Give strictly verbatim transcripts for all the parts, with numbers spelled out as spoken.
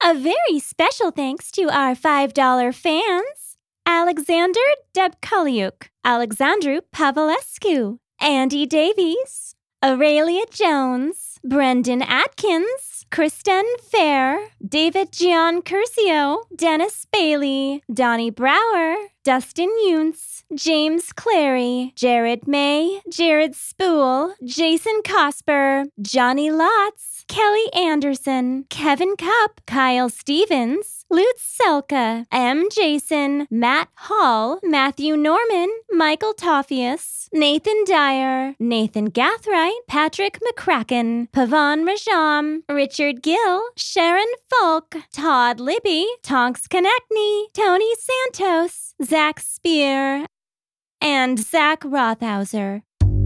A very special thanks to our five dollar fans, Alexander Debkaliuk, Alexandru Pavlescu, Andy Davies, Aurelia Jones, Brendan Atkins, Kristen Fair, David Gian Curcio, Dennis Bailey, Donnie Brower, Dustin Yuntz, James Clary, Jared May, Jared Spool, Jason Cosper, Johnny Lotz, Kelly Anderson, Kevin Cup, Kyle Stevens, Lutz Selka, M. Jason, Matt Hall, Matthew Norman, Michael Toffius, Nathan Dyer, Nathan Gathright, Patrick McCracken, Pavan Rajam, Richard Gill, Sharon Falk, Todd Libby, Tonks Konechny, Tony Santos, Zach Spear, and Zach Rothhauser.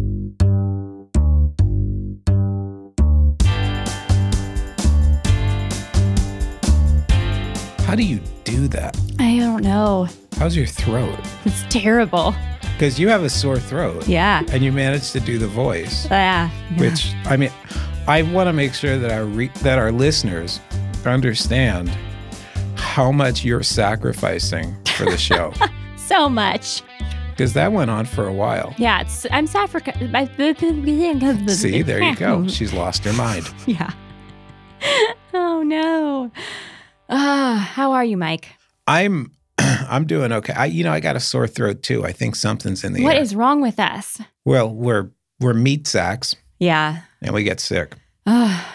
How do you do that? I don't know. How's your throat? It's terrible. Because you have a sore throat. Yeah. And you managed to do the voice. Yeah. Which, I mean, I want to make sure that our re- that our listeners understand how much you're sacrificing for the show. So much. Because that went on for a while. Yeah, it's I'm sacrificing. See, there you go. She's lost her mind. Yeah. Oh no. Ah, uh, how are you, Mike? I'm I'm doing okay. I you know, I got a sore throat too. I think something's in the What air. is wrong with us? Well, we're we're meat sacks. Yeah. And we get sick. Oh,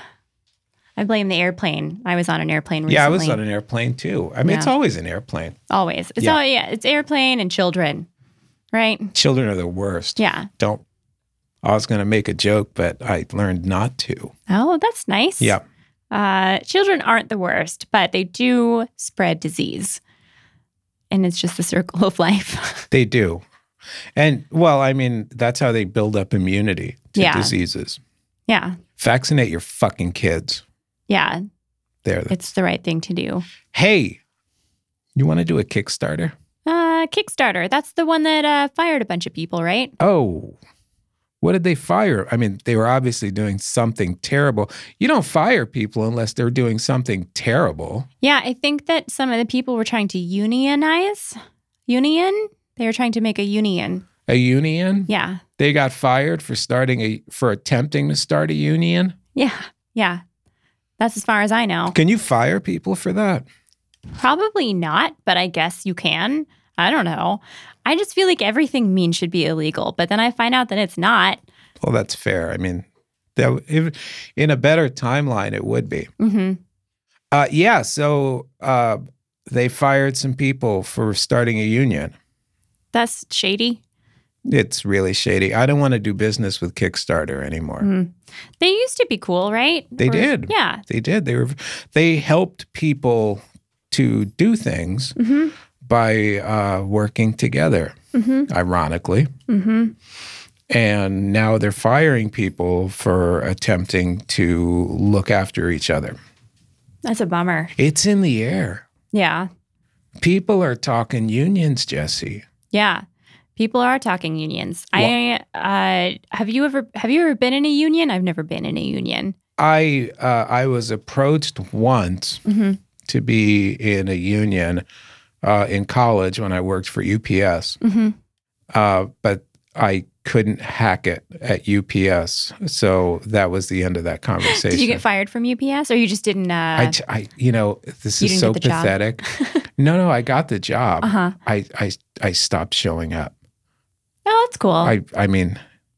I blame the airplane. I was on an airplane recently. Yeah, I was on an airplane too. I mean, Yeah. it's always an airplane. Always. It's Yeah. all yeah, it's airplane and children. Right? Children are the worst. Yeah. Don't. I was going to make a joke, but I learned not to. Oh, that's nice. Yeah. Uh, children aren't the worst, but they do spread disease. And it's just the circle of life. They do. And, well, I mean, that's how they build up immunity to Yeah. diseases. Yeah. Vaccinate your fucking kids. Yeah. There. It's the right thing to do. Hey, you want to do a Kickstarter? Uh, Kickstarter. That's the one that uh, fired a bunch of people, right? Oh, what did they fire? I mean, they were obviously doing something terrible. You don't fire people unless they're doing something terrible. Yeah, I think that some of the people were trying to unionize. Union? They were trying to make a union. A union? Yeah. They got fired for starting a for attempting to start a union? Yeah. Yeah. That's as far as I know. Can you fire people for that? Probably not, but I guess you can. I don't know. I just feel like everything mean should be illegal, but then I find out that it's not. Well, that's fair. I mean, that if, in a better timeline, it would be. Mm-hmm. Uh, yeah, so uh, they fired some people for starting a union. That's shady. It's really shady. I don't want to do business with Kickstarter anymore. Mm. They used to be cool, right? They Or- did. Yeah. They did. They were. They helped people to do things Mm-hmm. by uh, working together, Mm-hmm. ironically. Mm-hmm. And now they're firing people for attempting to look after each other. That's a bummer. It's in the air. Yeah. People are talking unions, Jesse. Yeah. People are talking unions. I uh, have you ever have you ever been in a union? I've never been in a union. I uh, I was approached once Mm-hmm. to be in a union uh, in college when I worked for U P S, Mm-hmm. uh, but I couldn't hack it at U P S, so that was the end of that conversation. Did you get fired from U P S, or you just didn't? Uh, I, t- I, you know, this You is didn't so get the job? pathetic. no, no, I got the job. Uh-huh. I, I, I stopped showing up. Oh, that's cool. I, I mean,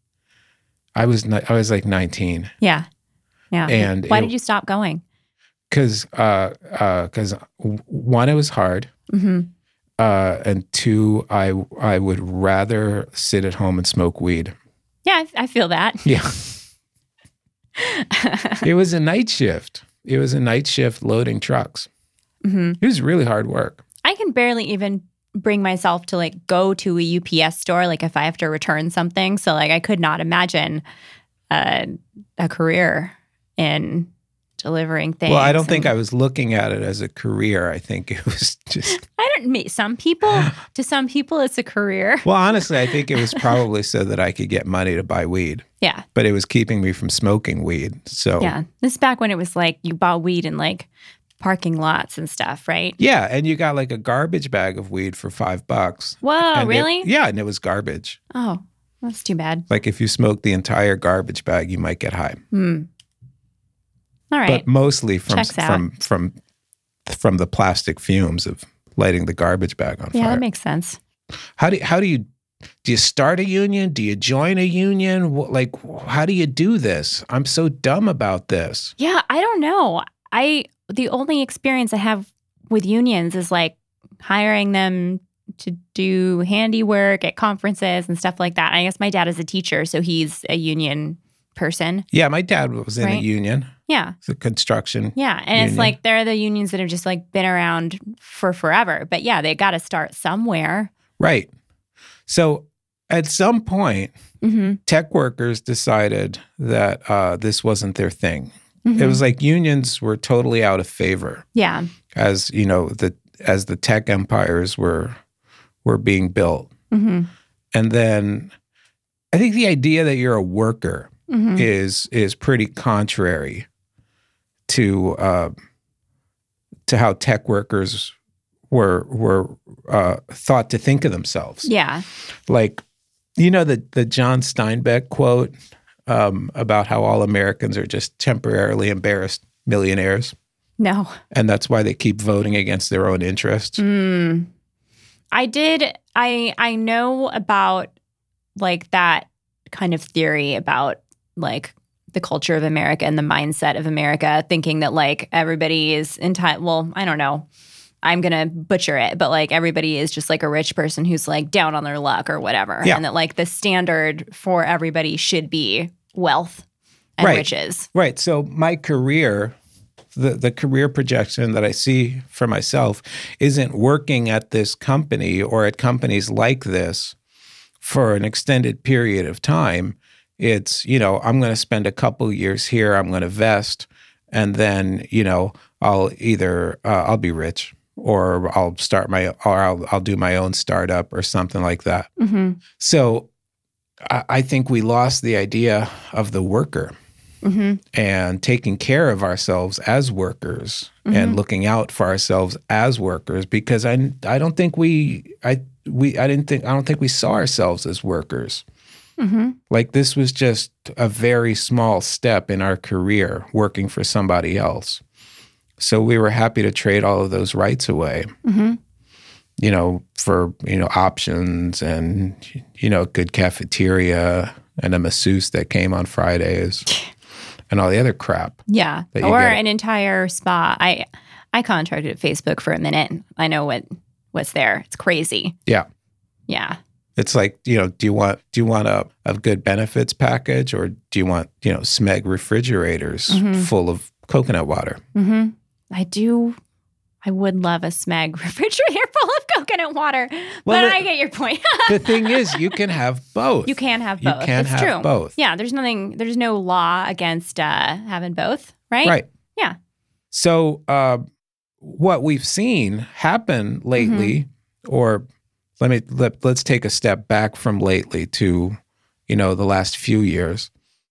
I was, ni- I was like nineteen, yeah. Yeah. And why it- did you stop going? because, uh, uh, because one, it was hard, Mm-hmm. uh, and two, I, I would rather sit at home and smoke weed. Yeah, I, I feel that. Yeah, it was a night shift. It was a night shift loading trucks. Mm-hmm. It was really hard work. I can barely even bring myself to like go to a U P S store, like if I have to return something. So like I could not imagine uh, a career in delivering things. Well, I don't think and- I was looking at it as a career. I think it was just, I don't mean some people, to some people it's a career. well, honestly, I think it was probably so that I could get money to buy weed, Yeah. but it was keeping me from smoking weed. So, Yeah. This is back when it was like you bought weed in like parking lots and stuff, right? Yeah, and you got like a garbage bag of weed for five bucks. Whoa, And it- really? yeah, and it was garbage. Oh, that's too bad. Like if you smoked the entire garbage bag, you might get high. Hmm. All right. But mostly from Checks out. from from from the plastic fumes of lighting the garbage bag on yeah, fire. that makes sense. How do how do you do you start a union? Do you join a union? Wh- Like how do you do this? I'm so dumb about this. Yeah, I don't know. I the only experience I have with unions is like hiring them to do handiwork at conferences and stuff like that. I guess my dad is a teacher, so he's a union person. Yeah, my dad was in a Right. union. Yeah. It's a construction. Yeah. And it's Union. like they're the unions that have just like been around for forever. But yeah, they got to start somewhere. Right. So at some point, Mm-hmm. tech workers decided that uh, this wasn't their thing. Mm-hmm. It was like unions were totally out of favor Yeah. as you know the as the tech empires were were being built. Mm-hmm. And then I think the idea that you're a worker Mm-hmm. is is pretty contrary to uh, to how tech workers were were uh, thought to think of themselves. Yeah. Like, you know, the the John Steinbeck quote um, about how all Americans are just temporarily embarrassed millionaires, No. and that's why they keep voting against their own interests. Mm. I did. I I know about like that kind of theory about like the culture of America and the mindset of America, thinking that like everybody is entitled. Well, I don't know. I'm gonna butcher it, but like everybody is just like a rich person who's like down on their luck or whatever, Yeah. and that like the standard for everybody should be wealth and Right. riches. Right. So my career, the the career projection that I see for myself isn't working at this company or at companies like this for an extended period of time. It's, you know, I'm going to spend a couple years here, I'm going to vest, and then, you know, I'll either uh, I'll be rich or I'll start my or I'll I'll do my own startup or something like that. Mm-hmm. So I, I think we lost the idea of the worker Mm-hmm. and taking care of ourselves as workers Mhm. and looking out for ourselves as workers, because I I don't think we I we I didn't think I don't think we saw ourselves as workers. Mm-hmm. Like this was just a very small step in our career working for somebody else. So we were happy to trade all of those rights away, Mm-hmm. you know, for, you know, options and, you know, good cafeteria and a masseuse that came on Fridays and all the other crap. Yeah. that you Or get. an entire spa. I I contracted at Facebook for a minute. I know what what's there. It's crazy. Yeah. Yeah. It's like, you know, do you want do you want a, a good benefits package, or do you want, you know, Smeg refrigerators Mhm. full of coconut water? Mm-hmm. I do. I would love a Smeg refrigerator full of coconut water, Well, but the- I get your point. The thing is, you can have both. You can have You both. can That's have true. both. Yeah. There's nothing. There's no law against uh, having both, right? Right. Yeah. So uh, what we've seen happen lately, Mm-hmm. or let me let, let's take a step back from lately to, you know, the last few years,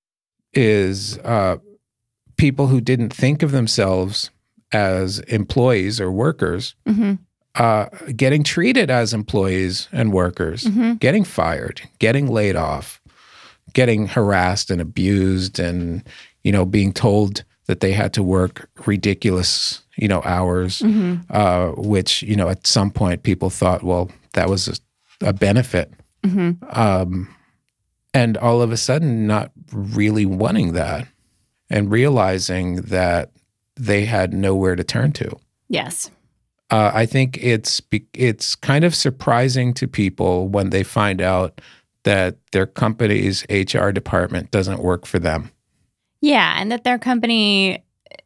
is uh, people who didn't think of themselves as employees or workers Mm-hmm. uh, getting treated as employees and workers, Mm-hmm. getting fired, getting laid off, getting harassed and abused, and, you know, being told that they had to work ridiculous, you know, hours, Mm-hmm. uh, which, you know, at some point people thought, well, that was a, a benefit. Mm-hmm. Um, and all of a sudden not really wanting that and realizing that they had nowhere to turn to. Yes. Uh, I think it's be- it's kind of surprising to people when they find out that their company's H R department doesn't work for them. Yeah, and that their company,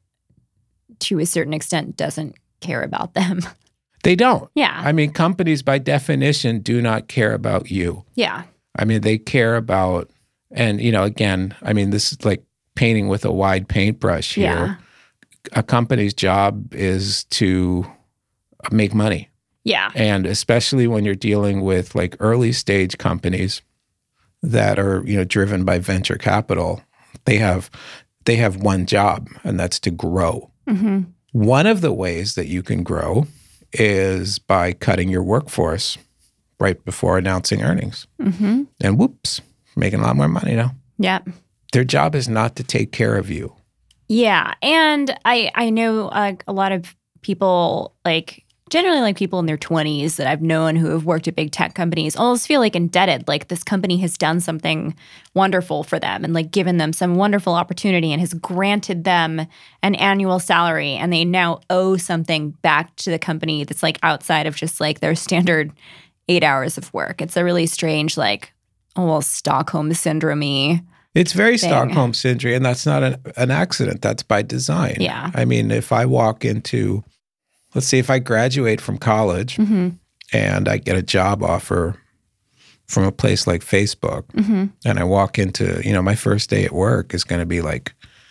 to a certain extent, doesn't care about them. They don't. Yeah. I mean, companies by definition do not care about you. Yeah. I mean, they care about, and, you know, again, I mean, this is like painting with a wide paintbrush here. Yeah. A company's job is to make money. Yeah. And especially when you're dealing with like early stage companies that are, you know, driven by venture capital, they have they have one job, and that's to grow. Mm-hmm. One of the ways that you can grow is by cutting your workforce right before announcing earnings. Mm-hmm. And whoops, making a lot more money now. Yeah. Their job is not to take care of you. Yeah. And I, I know uh, a lot of people, like generally like people in their twenties that I've known who have worked at big tech companies almost feel like indebted. Like this company has done something wonderful for them and like given them some wonderful opportunity and has granted them an annual salary. And they now owe something back to the company that's like outside of just like their standard eight hours of work. It's a really strange, like almost Stockholm syndrome-y. It's very thing. Stockholm syndrome, and that's not an, an accident. That's by design. Yeah. I mean, if I walk into, let's see, if I graduate from college Mm-hmm. and I get a job offer from a place like Facebook, Mm-hmm. and I walk into, you know, my first day at work is going to be like,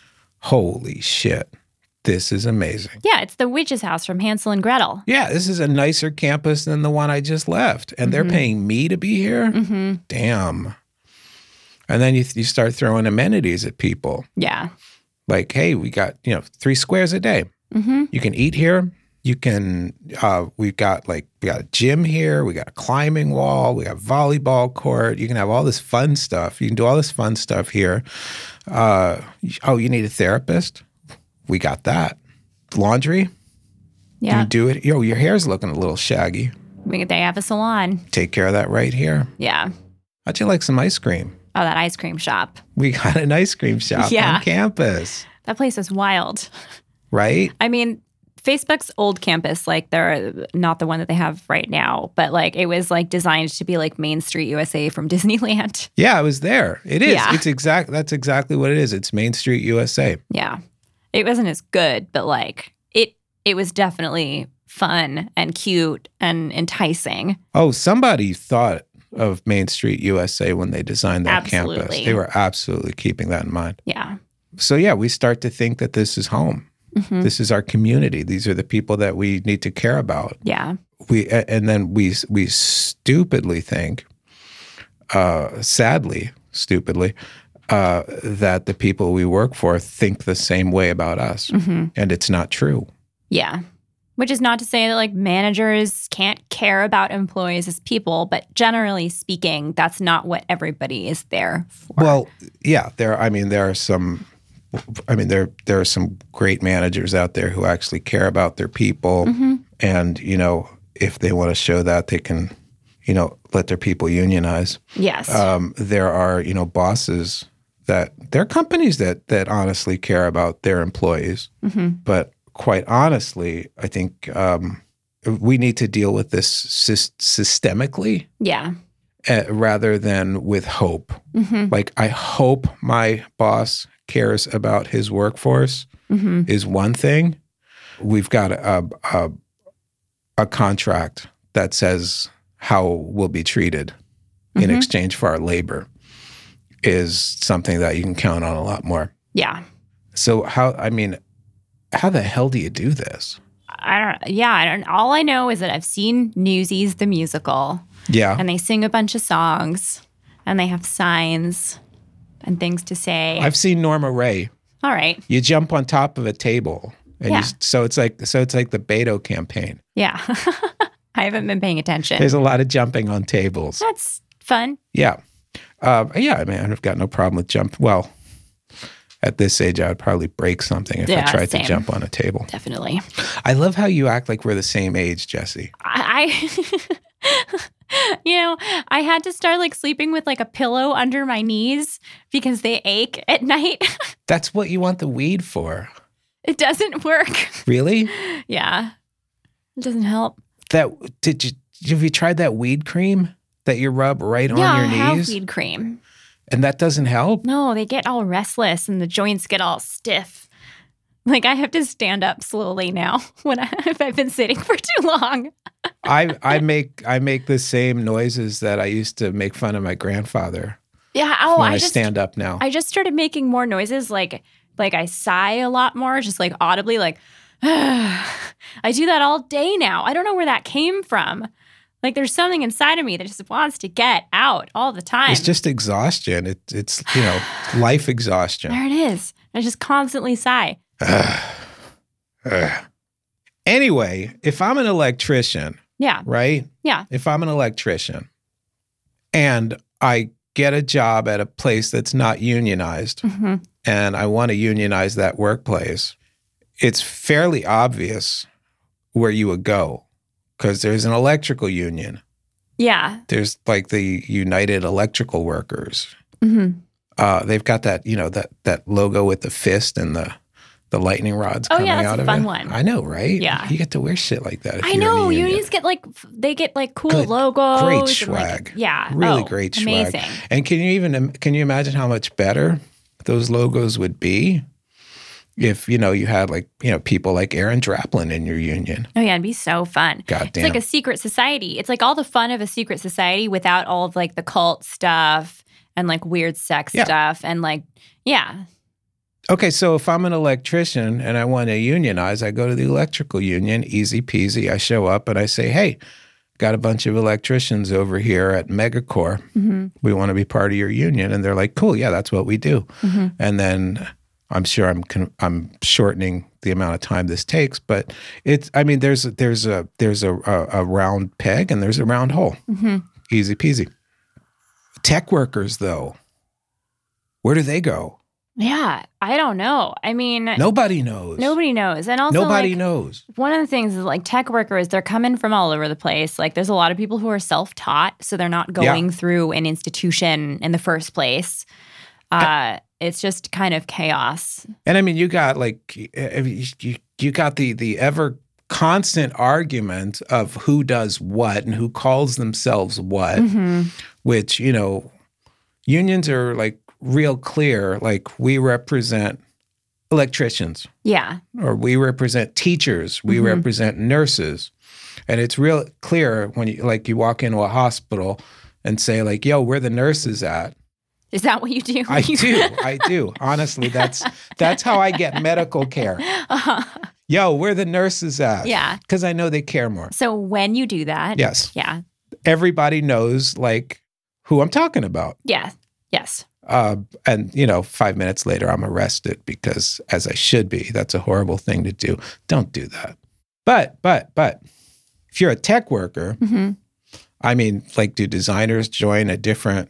holy shit, this is amazing. Yeah, it's the witch's house from Hansel and Gretel. Yeah, this is a nicer campus than the one I just left. And they're Mhm. paying me to be here? Mm-hmm. Damn. And then you, you start throwing amenities at people. Yeah. Like, hey, we got, you know, three squares a day. Mm-hmm. You can eat here. You can, uh, we've got like, we got a gym here. We got a climbing wall. We got volleyball court. You can have all this fun stuff. You can do all this fun stuff here. Uh, oh, you need a therapist? We got that. Laundry? Yeah. You do it. Yo, your hair's looking a little shaggy. We, they have a salon. Take care of that right here. Yeah. How'd you like some ice cream? Oh, that ice cream shop. We got an ice cream shop Yeah. on campus, That place is wild. right? I mean, Facebook's old campus, like they're not the one that they have right now, but like it was like designed to be like Main Street U S A from Disneyland. Yeah, I was there. It is. Yeah. It's exact. That's exactly what it is. It's Main Street U S A. Yeah. It wasn't as good, but like it it was definitely fun and cute and enticing. Oh, somebody thought of Main Street U S A when they designed that campus. Absolutely. They were absolutely keeping that in mind. Yeah. So yeah, we start to think that this is home. Mhm. This is our community. These are the people that we need to care about. Yeah. We and then we we stupidly think, uh, sadly, stupidly, uh, that the people we work for think the same way about us, Mhm. and it's not true. Yeah. Which is not to say that like managers can't care about employees as people, but generally speaking, that's not what everybody is there for. Well, yeah, there. I mean, there are some. I mean, there there are some great managers out there who actually care about their people, Mhm. and you know, if they want to show that, they can, you know, let their people unionize. Yes. Um, there are, you know, bosses that there are companies that that honestly care about their employees, Mhm. but quite honestly, I think um, we need to deal with this sys- systemically Yeah. uh, rather than with hope. Mhm. Like, I hope my boss cares about his workforce Mhm. is one thing. We've got a, a, a contract that says how we'll be treated in Mhm. exchange for our labor is something that you can count on a lot more. Yeah. So how, I mean, how the hell do you do this? I don't yeah, I don't all I know is that I've seen Newsies the musical Yeah. and they sing a bunch of songs and they have signs and things to say. I've seen Norma Ray. All right. You jump on top of a table. And Yeah. you, so it's like so it's like the Beto campaign. Yeah. I haven't been paying attention. There's a lot of jumping on tables. That's fun. Yeah. Uh, yeah, I mean, I've got no problem with jump. Well, at this age, I would probably break something if Yeah, I tried same. to jump on a table. Definitely. I love how you act like we're the same age, Jesse. I, I you know, I had to start like sleeping with like a pillow under my knees because they ache at night. That's what you want the weed for. It doesn't work. Really? Yeah. It doesn't help. That did you have you tried that weed cream that you rub right yeah, on I your have knees? weed cream. And that doesn't help? No, they get all restless and the joints get all stiff. Like I have to stand up slowly now when I, if I've been sitting for too long. I I make I make the same noises that I used to make fun of my grandfather Yeah. Oh, when I, I just stand up now. I just started making more noises. Like like I sigh a lot more, just like audibly, like I do that all day now. I don't know where that came from. Like there's something inside of me that just wants to get out all the time. It's just exhaustion. It, it's, you know, life exhaustion. There it is. I just constantly sigh. Ugh. Anyway, if I'm an electrician, Yeah. right? Yeah. If I'm an electrician and I get a job at a place that's not unionized Mm-hmm. and I want to unionize that workplace, it's fairly obvious where you would go because there's an electrical union. Yeah. There's like the United Electrical Workers. Mm-hmm. Uh, they've got that, you know, that that logo with the fist and the the lightning rods Oh, coming yeah, that's out a of fun it. one. I know, right? Yeah. You get to wear shit like that. If I you're in a know. union. Unions get like, f- they get like cool Good. logos. Great and, swag. like, yeah. Really Oh, great amazing. swag. And can you even can you imagine how much better those logos would be if, you know, you had like, you know, people like Aaron Draplin in your union? Oh, yeah. It'd be so fun. God It's damn. like a secret society. It's like all the fun of a secret society without all of like the cult stuff and like weird sex Yeah. stuff. And like, yeah. Okay, so if I'm an electrician and I want to unionize, I go to the electrical union, easy peasy. I show up and I say, hey, got a bunch of electricians over here at Megacore. Mm-hmm. We want to be part of your union. And they're like, cool, yeah, that's what we do. Mm-hmm. And then I'm sure I'm con- I'm shortening the amount of time this takes, but it's, I mean, there's, there's, a, there's a, a, a round peg and there's a round hole. Mm-hmm. Easy peasy. Tech workers, though, where do they go? Yeah. I don't know. I mean, Nobody knows. nobody knows. And also, Nobody like, knows. one of the things is like tech workers, they're coming from all over the place. Like there's a lot of people who are self-taught, so they're not going Yeah. through an institution in the first place. Uh, it's just kind of chaos. And I mean, you got like you you, you got the the ever constant argument of who does what and who calls themselves what, Mm-hmm. which, you know, unions are like real clear, like we represent electricians Yeah. or we represent teachers, we Mhm. represent nurses. And it's real clear when you like you walk into a hospital and say like, yo, where the nurses at? Is that what you do? I You- do. I do. Honestly, that's that's how I get medical care. Uh-huh. Yo, where the nurses at? Yeah. Because I know they care more. So when you do that, Yes. yeah, Everybody knows like who I'm talking about. yeah, yes, Uh, and, you know, five minutes later, I'm arrested because as I should be. That's a horrible thing to do. Don't do that. But, but, but if you're a tech worker, hmm I mean, like, do designers join a different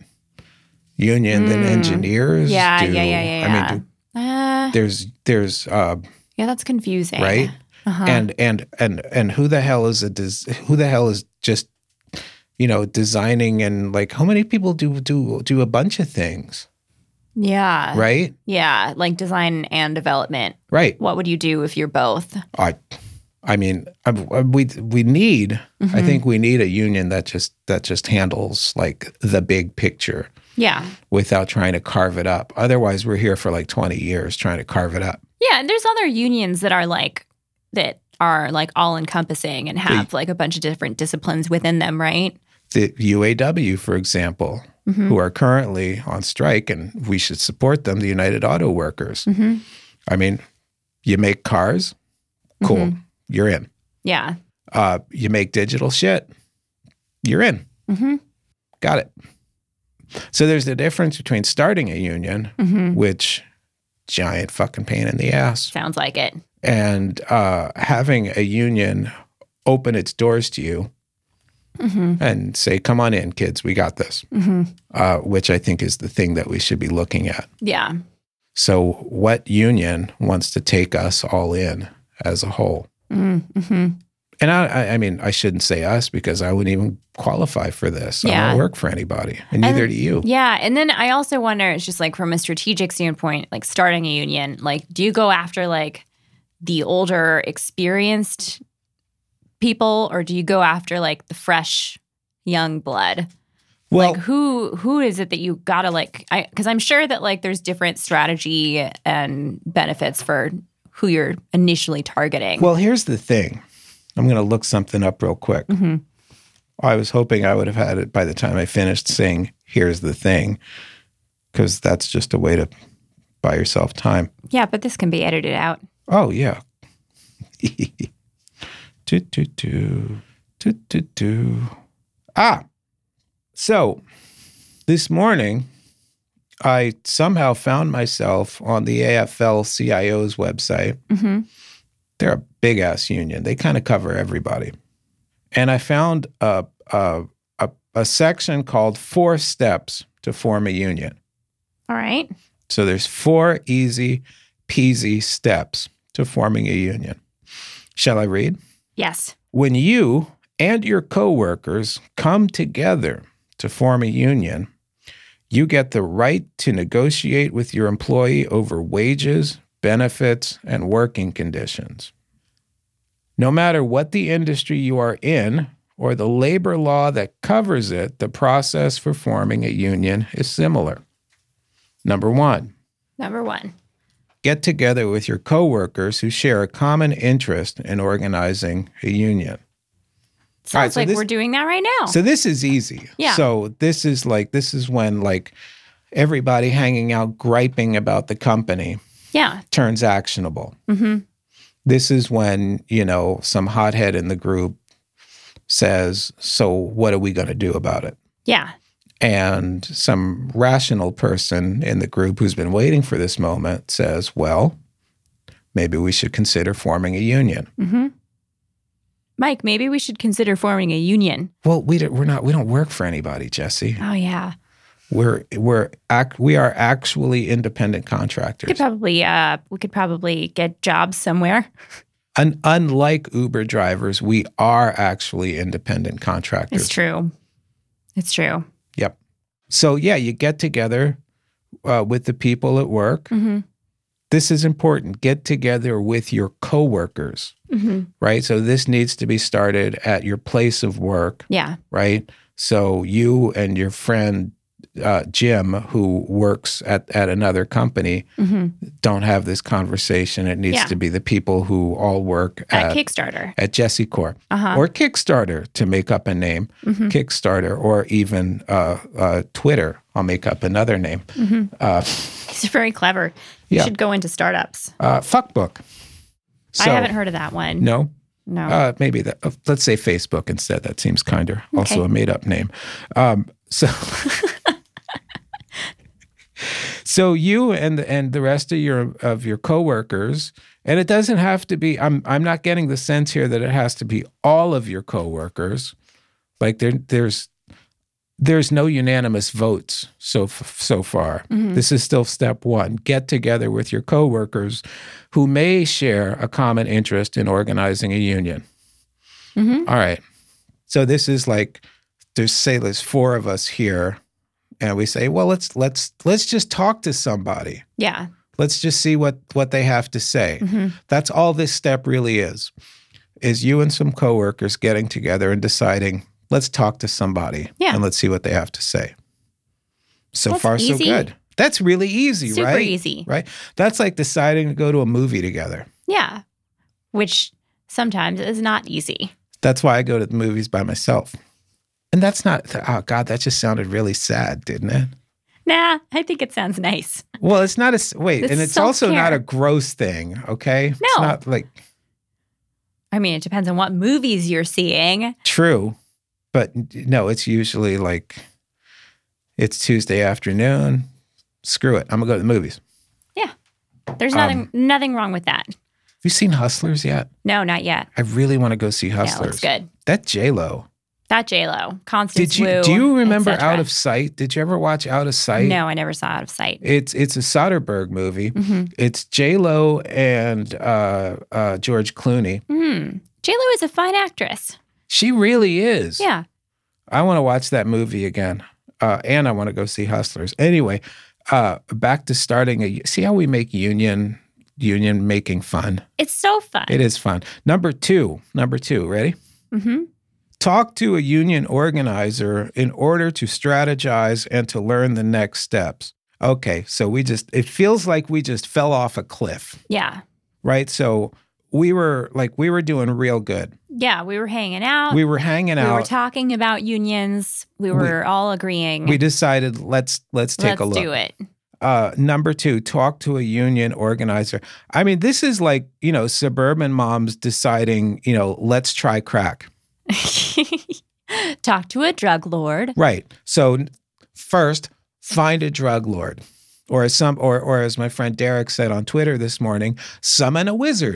union than Mm. engineers? yeah, do, yeah, yeah, yeah, yeah. I mean, do, uh, there's, there's, uh, yeah, that's confusing, right? Uh-huh. And and and and who the hell is a des- who the hell is just you know designing and like how many people do do do a bunch of things, yeah, right? yeah, like design and development. Right. What would you do if you're both? I I mean I, I- we we need I Mhm. think we need a union that just that just handles like the big picture Yeah, without trying to carve it up. Otherwise, we're here for like twenty years trying to carve it up. yeah. And there's other unions that are like that are like all encompassing and have like a bunch of different disciplines within them, right? The U A W, for example, Mhm. who are currently on strike, and we should support them, the United Auto Workers. Mm-hmm. I mean, you make cars, cool, Mhm. you're in. Yeah. Uh, you make digital shit, you're in. Mm-hmm. Got it. So there's the difference between starting a union, Mm-hmm. which giant fucking pain in the ass, Sounds like it. and uh, having a union open its doors to you Mm-hmm. and say, come on in, kids, we got this, Mm-hmm. uh, which I think is the thing that we should be looking at. Yeah. So what union wants to take us all in as a whole? Mm-hmm. And I, I- I mean, I shouldn't say us because I wouldn't even qualify for this. I Yeah. don't work for anybody, and neither And- do you. Yeah. And then I also wonder, it's just like from a strategic standpoint, like starting a union, like do you go after like the older, experienced people, or do you go after like the fresh, young blood? Well, like who who is it that you gotta like? I because I'm sure that like there's different strategy and benefits for who you're initially targeting. well, here's the thing. I'm going to look something up real quick. hmm I was hoping I would have had it by the time I finished saying, here's the thing, because that's just a way to buy yourself time. Yeah, but this can be edited out. Oh, yeah. do, do, do, do, do, do. Ah, so this morning, I somehow found myself on the A F L C I O's website. hmm They're a big ass union. They kind of cover everybody. And I found a, a, a, a section called Four Steps to Form a Union. All right. So there's four easy peasy steps to forming a union. Shall I read? Yes. When you and your coworkers come together to form a union, you get the right to negotiate with your employee over wages, benefits, and working conditions. No matter what the industry you are in or the labor law that covers it, the process for forming a union is similar. Number one. Number one. Get together with your coworkers who share a common interest in organizing a union. Sounds right, so like this- we're doing that right now. So this is easy. Yeah. So this is like, this is when like everybody hanging out griping about the company yeah. turns actionable. Mm-hmm. This is when, you know, some hothead in the group says, so what are we going to do about it? Yeah. And some rational person in the group who's been waiting for this moment says, well, maybe we should consider forming a union. Mm-hmm. Mike, maybe we should consider forming a union. Well, we don't, we're not, we don't work for anybody, Jesse. Oh, yeah. We're, we're, ac- we are actually independent We contractors. could probably, uh, we could probably get jobs somewhere. Un- unlike Uber drivers, we are actually independent contractors. It's true. It's true. Yep. So yeah, you get together uh, with the people at work. Mm-hmm. This is important. Get together with your coworkers, Mm-hmm. right? So this needs to be started at your place of work, Yeah. right? So you and your friend uh, Jim, who works at, at another company, Mm-hmm. don't have this conversation. It needs Yeah. to be the people who all work At at, Kickstarter. at Jesse Core Uh-huh. or Kickstarter to make up a name, Mhm. Kickstarter, or even uh, uh, Twitter. I'll make up another name. Mm-hmm. Uh, He's very clever. You Yeah. should go into startups. uh, Fuckbook. I So- haven't heard of that one. No, No. uh, maybe that. Uh, let's say Facebook instead. That seems kinder. Also Okay. a made-up name. Um, so, so you and and the rest of your of your coworkers, and it doesn't have to be. I'm I'm not getting the sense here that it has to be all of your coworkers. Like there there's there's no unanimous votes so f- so far. Mhm. This is still step one. Get together with your coworkers who may share a common interest in organizing a union. Mhm. All right. So this is like there's say there's four of us here, and we say, well, let's let's let's just talk to somebody. Yeah. Let's just see what what they have to say. Mhm. That's all this step really is. Is you and some coworkers getting together and deciding, let's talk to somebody Yeah. and let's see what they have to say. So That's far, so easy. good. That's really easy, Super right? easy. Right? That's like deciding to go to a movie together. Yeah. Which sometimes is not easy. That's why I go to the movies by myself. And that's not, oh God, that just sounded really sad, didn't it? Nah, I think it sounds nice. Well, it's not a, wait, It's and it's also self-care. not a gross thing, okay? It's No. not like, I mean, it depends on what movies you're seeing. true, but no, it's usually like, it's Tuesday afternoon. Screw it. I'm going to go to the movies. There's Um, nothing nothing wrong with that. Have you seen Hustlers yet? No, not yet. I really want to go see Yeah, Hustlers. it looks good. That J-Lo. That J-Lo. Constance Did you Wu, do you remember et cetera. Out of Sight? Did you ever watch Out of Sight? No, I never saw Out of Sight. It's it's a Soderbergh movie. Mm-hmm. It's J-Lo and uh, uh, George Clooney. Mm. J-Lo is a fine actress. She really is. Yeah. I want to watch that movie again. Uh, and I want to go see Hustlers. Anyway, uh, back to starting a see how we make union union making fun. It's so fun. It is fun. Number two, number two, ready? Mm-hmm. Talk to a union organizer in order to strategize and to learn the next steps. Okay, so we just, it feels like we just fell off a cliff, Yeah. right? So we were like, we were doing real good. Yeah, we were hanging out. We were hanging We out. were talking about unions. We were all agreeing. We decided, let's, let's take Let's a look. do it. Uh, number two, talk to a union organizer. I mean, this is like, you know, suburban moms deciding, you know, let's try crack. Talk to a drug lord. Right. So first, find a drug lord. Or as some or or as my friend Derek said on Twitter this morning, summon a wizard.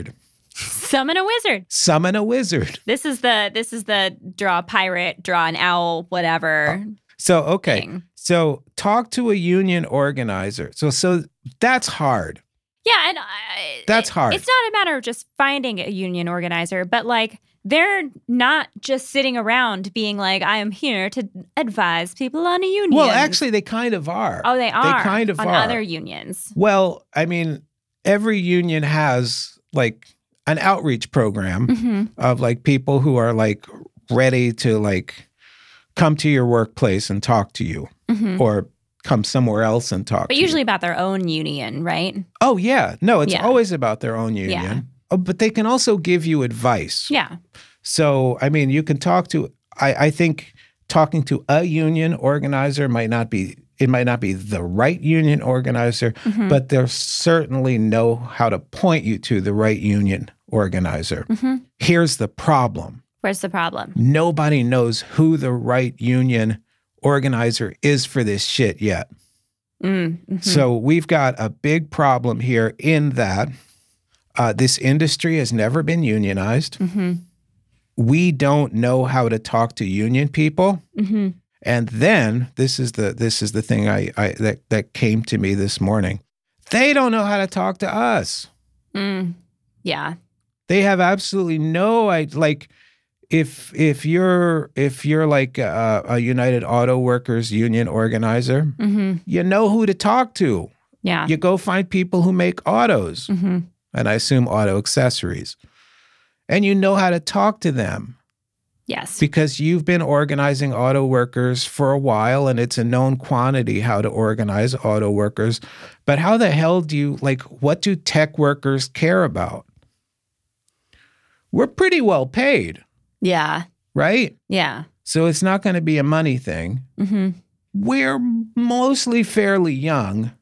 Summon a wizard. Summon a wizard. This is the this is the draw a pirate, draw an owl, whatever. So, okay. thing. So talk to a union organizer. So, so that's hard. Yeah, and I, That's it- hard. It's not a matter of just finding a union organizer, but like they're not just sitting around being like, I am here to advise people on a union. Well, actually, they kind of are. oh, they are. kind of on are. other unions. Well, I mean, every union has like an outreach program hmm of like people who are like ready to like come to your workplace and talk to you hmm or come somewhere else and talk But to usually you. about their own union, right? Oh, yeah. No, it's Yeah. always about their own union. Yeah. Oh, but they can also give you advice. Yeah. So, I mean, you can talk to, I, I think talking to a union organizer might not be, it might not be the right union organizer, Mhm. but they'll certainly know how to point you to the right union organizer. hmm Here's the problem. Where's the problem? Nobody knows who the right union organizer is for this shit yet. Mm-hmm. So we've got a big problem here in that uh, this industry has never been unionized. hmm We don't know how to talk to union people. hmm And then this is the this is the thing I, I that that came to me this morning. They don't know how to talk to us. Mm. Yeah. They have absolutely no idea. Like if if you're if you're like a, a United Auto Workers union organizer, hmm you know who to talk to. Yeah. You go find people who make autos, hmm and I assume auto accessories, and you know how to talk to them. Yes. Because you've been organizing auto workers for a while and it's a known quantity how to organize auto workers. But how the hell do you, like, what do tech workers care about? We're pretty well paid, Yeah. right? Yeah. So it's not going to be a money thing. hmm We're mostly fairly young.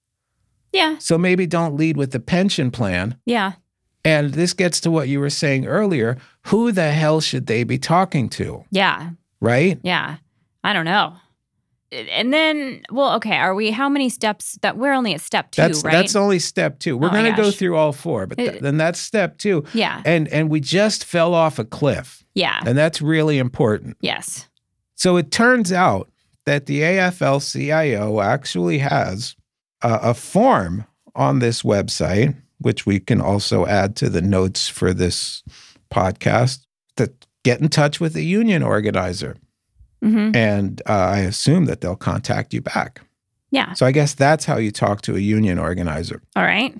Yeah. So maybe don't lead with the pension plan. Yeah. And this gets to what you were saying earlier. Who the hell should they be talking to, Yeah. right? Yeah. I don't know. And then, well, okay, are we, how many steps that we're only at step two, That's right? that's only step two. We're Oh my going to go gosh. through all four, but th- It- then that's step two. yeah. And and we just fell off a cliff, Yeah. and that's really important. Yes. So it turns out that the A F L C I O actually has a, a form on this website, which we can also add to the notes for this podcast, that get in touch with a union organizer. hmm And uh, I assume that they'll contact you back. Yeah. So I guess that's how you talk to a union organizer. All right.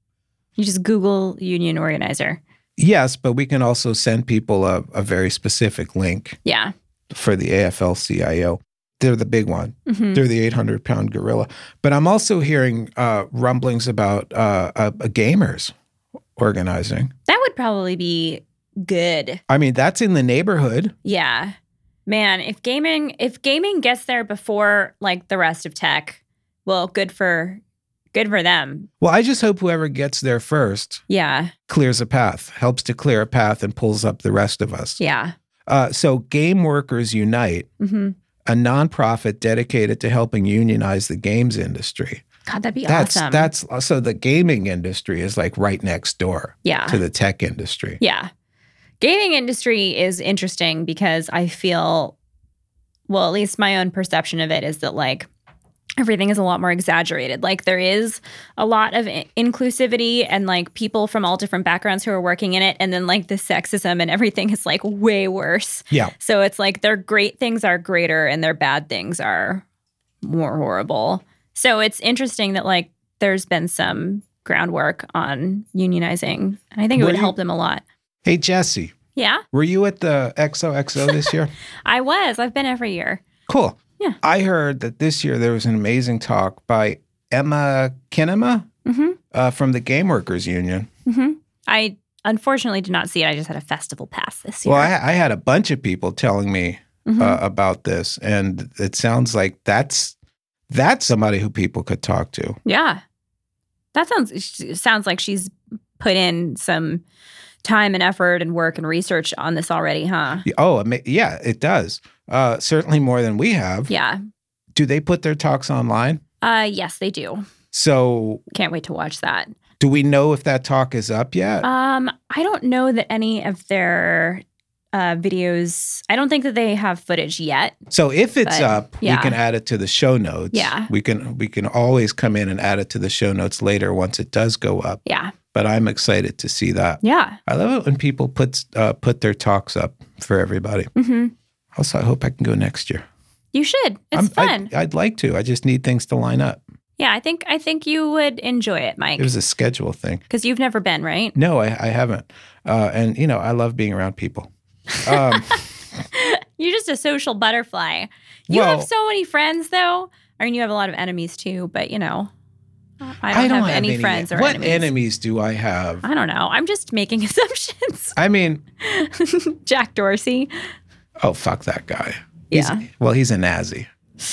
You just Google union organizer. Yes, but we can also send people a, a very specific link Yeah. for the A F L C I O. They're the big one. hmm They're the eight hundred pound gorilla. But I'm also hearing uh, rumblings about uh, uh, gamers organizing. That would probably be good. I mean, that's in the neighborhood. Yeah. Man, if gaming if gaming gets there before like the rest of tech, well, good for good for them. Well, I just hope whoever gets there first Yeah. clears a path, helps to clear a path, and pulls up the rest of us. Yeah. Uh, so Game Workers Unite, hmm a nonprofit dedicated to helping unionize the games industry. God, that'd be That's awesome. that's so the gaming industry is like right next door yeah. to the tech industry. Yeah. Gaming industry is interesting because I feel, well, at least my own perception of it is that like everything is a lot more exaggerated. Like there is a lot of i- inclusivity and like people from all different backgrounds who are working in it. And then like the sexism and everything is like way worse. Yeah. So it's like their great things are greater and their bad things are more horrible. So it's interesting that like there's been some groundwork on unionizing. And I think it Were would you- help them a lot. Hey Jesse, Yeah, were you at the X O X O this year? I was. I've been every year. Cool. Yeah. I heard that this year there was an amazing talk by Emma Kinema hmm uh, from the Game Workers Union. hmm I unfortunately did not see it. I just had a festival pass this year. Well, I, I had a bunch of people telling me Mhm. uh, about this, and it sounds like that's that's somebody who people could talk to. yeah, that sounds it sounds like she's put in some time and effort and work and research on this already, huh? Oh, ama- yeah, it does. Uh, certainly more than we have. Yeah. Do they put their talks online? Uh, yes, they do. So Can't wait to watch that. Do we know if that talk is up yet? Um, I don't know that any of their uh, videos, I don't think that they have footage yet. So if it's but, up, yeah. we can add it to the show notes. Yeah. We can we can always come in and add it to the show notes later once it does go up. Yeah. But I'm excited to see that. Yeah. I love it when people put uh, put their talks up for everybody. Mm-hmm. Also, I hope I can go next year. You should. It's I'm, fun. I'd, I'd like to. I just need things to line up. Yeah, I think I think you would enjoy it, Mike. It was a schedule thing. Because you've never been, right? No, I, I haven't. Uh, and, you know, I love being around people. Um, You're just a social butterfly. You well, have so many friends, though. I mean, you have a lot of enemies, too. But, you know, I don't, I don't have, have any, any friends or What enemies. enemies do I have? I don't know. I'm just making assumptions. I mean, Jack Dorsey. oh, fuck that guy. He's, Yeah. Well, he's a Nazi.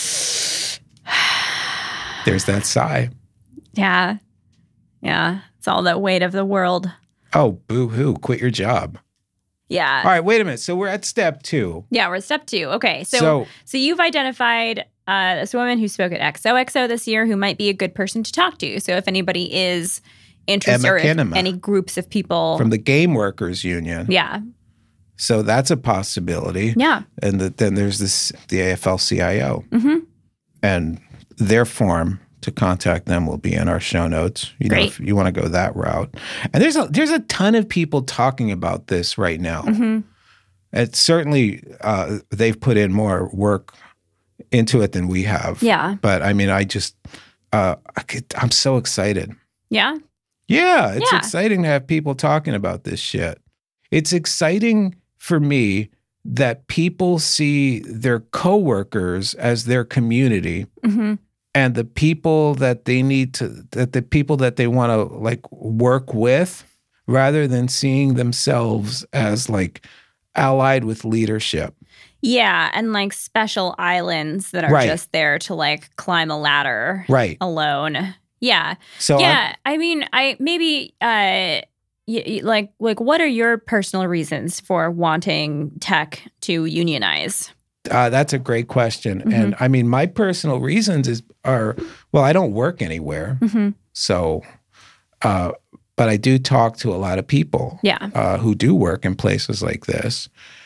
There's that sigh. Yeah. Yeah. It's all the weight of the world. Oh, boo-hoo. Quit your job. Yeah. All right, wait a minute. So we're at step two. Yeah, we're at step two. Okay. So So- so, you've identified uh, this woman who spoke at X O X O this year who might be a good person to talk to. So if anybody is interested Emma or if Kinema. any groups of people. From the Game Workers Union. yeah. So that's a possibility. Yeah. And the, then there's this the A F L C I O. Mm-hmm. And their form to contact them will be in our show notes. You know, Great. if you want to go that route. And there's a there's a ton of people talking about this right now. Mm-hmm. It's certainly uh, they've put in more work into it than we have. Yeah. But I mean, I just uh, I could, I'm so excited. Yeah. Yeah, it's Yeah. exciting to have people talking about this shit. It's exciting for me that people see their coworkers as their community Mm-hmm. and the people that they need to, that the people that they want to like work with, rather than seeing themselves as like allied with leadership. Yeah. And like special islands that are Right. just there to like climb a ladder Right. alone. Yeah. So I'm- yeah. I mean, I maybe uh y- y- like like what are your personal reasons for wanting tech to unionize? Uh, that's a great question. Mm-hmm. And I mean, my personal reasons is are, well, I don't work anywhere. Mm-hmm. So, uh, but I do talk to a lot of people Yeah. uh, who do work in places like this.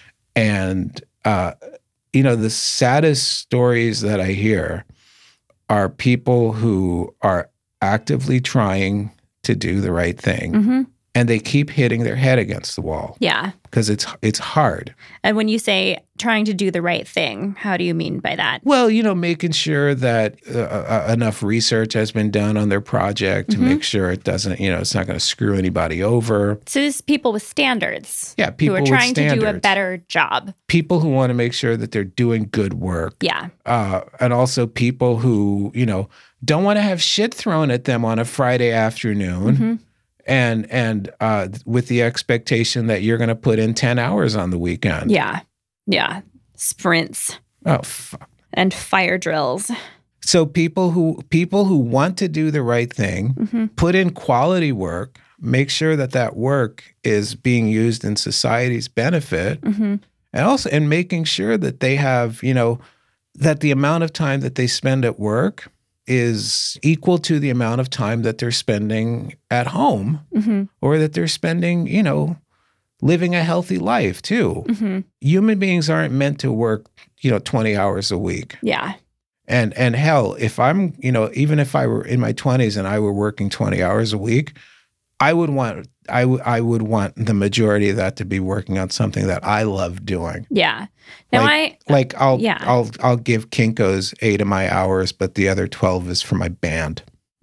And, uh, you know, the saddest stories that I hear are people who are actively trying to do the right thing. Mm-hmm. And they keep hitting their head against the wall Yeah. because it's it's hard. And when you say trying to do the right thing, how do you mean by that? Well, you know, making sure that uh, uh, enough research has been done on their project to Mhm. make sure it doesn't, you know, it's not going to screw anybody over. So this is people with standards Yeah, people who are with trying to do a standards. better job. People who want to make sure that they're doing good work. Yeah. Uh, and also people who, you know, don't want to have shit thrown at them on a Friday afternoon. Mhm. And and uh, with the expectation that you're going to put in ten hours on the weekend. Yeah. Yeah. Sprints Oh, fuck. and fire drills. So people who people who want to do the right thing, Mm-hmm. put in quality work, make sure that that work is being used in society's benefit, Mm-hmm. and also in making sure that they have, you know, that the amount of time that they spend at work is equal to the amount of time that they're spending at home, Mm-hmm. or that they're spending, you know, living a healthy life too. Mm-hmm. Human beings aren't meant to work, you know, twenty hours a week. Yeah. And and hell, if I'm, you know, even if I were in my twenties and I were working twenty hours a week, I would want I, w- I would want the majority of that to be working on something that I love doing. Yeah. Now I Like I'll Yeah. I'll I'll give Kinko's eight of my hours, but the other twelve is for my band.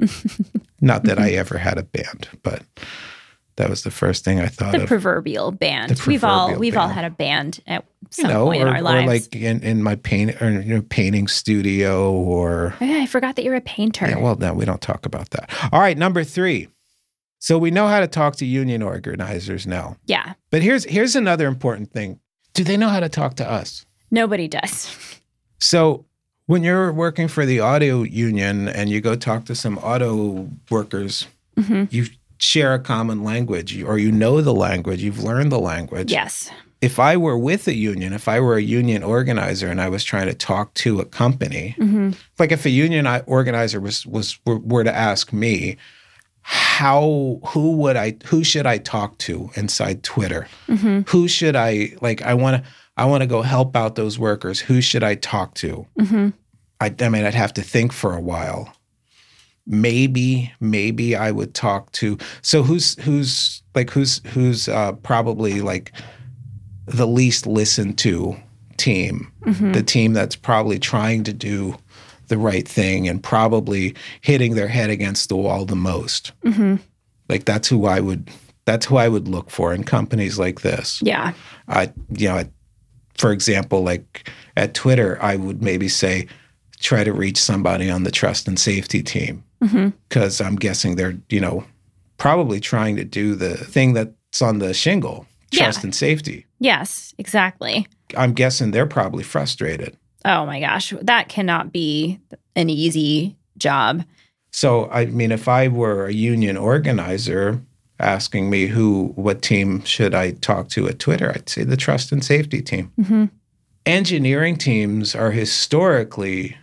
Not that I ever had a band, but that was the first thing I thought the of. proverbial band. The we've all proverbial we've all band. had a band at you some know, point or, in our lives. or like in, in my paint or you know, painting studio or Oh, yeah, I forgot that you're a painter. yeah, well, no, we don't talk about that. All right, number three. So we know how to talk to union organizers now. Yeah. But here's here's another important thing. Do they know how to talk to us? Nobody does. So when you're working for the auto union and you go talk to some auto workers, Mm-hmm. you share a common language or you know the language, you've learned the language. Yes. If I were with a union, if I were a union organizer and I was trying to talk to a company, Mm-hmm. like if a union organizer was was were, were to ask me, how who would I who should I talk to inside Twitter? Mm-hmm. Who should I like? I want to I want to go help out those workers. Who should I talk to? Mm-hmm. I, I mean, I'd have to think for a while. Maybe, maybe I would talk to. So who's who's like who's who's uh, probably like the least listened to team, Mm-hmm. the team that's probably trying to do the right thing and probably hitting their head against the wall the most. Mm-hmm. Like that's who I would. That's who I would look for in companies like this. Yeah. I, you know, I, for example, like at Twitter, I would maybe say, try to reach somebody on the trust and safety team because Mm-hmm. I'm guessing they're, you know, probably trying to do the thing that's on the shingle, trust Yeah. and safety. Yes, exactly. I'm guessing they're probably frustrated. Oh my gosh, that cannot be an easy job. So, I mean, if I were a union organizer asking me who, what team should I talk to at Twitter, I'd say the trust and safety team. Mm-hmm. Engineering teams are historically